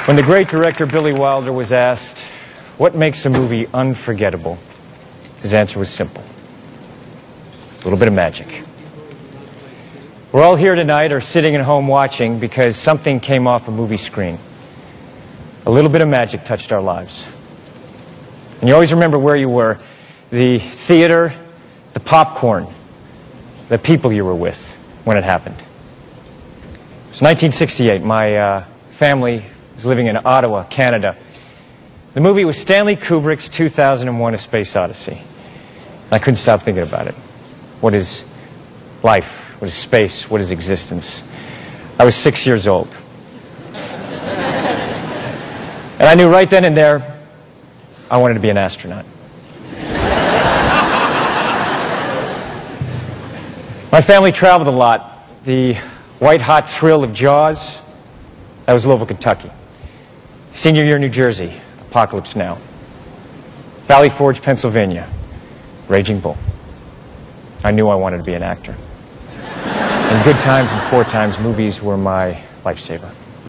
When the great director Billy Wilder was asked, what makes a movie unforgettable, his answer was simple. A little bit of magic. We're all here tonight or sitting at home watching because something came off a movie screen. A little bit of magic touched our lives. And you always remember where you were, the theater, the popcorn, the people you were with when it happened. It was 1968. My family was living in Ottawa, Canada. The movie was Stanley Kubrick's 2001: A Space Odyssey. I couldn't stop thinking about it. What is life? What is space? What is existence? I was 6 years old. And I knew right then and there I wanted to be an astronaut. My family traveled a lot. The white-hot thrill of Jaws, that was Louisville, Kentucky. Senior year, New Jersey, Apocalypse Now. Valley Forge, Pennsylvania, Raging Bull. I knew I wanted to be an actor. In good times and poor times, movies were my lifesaver.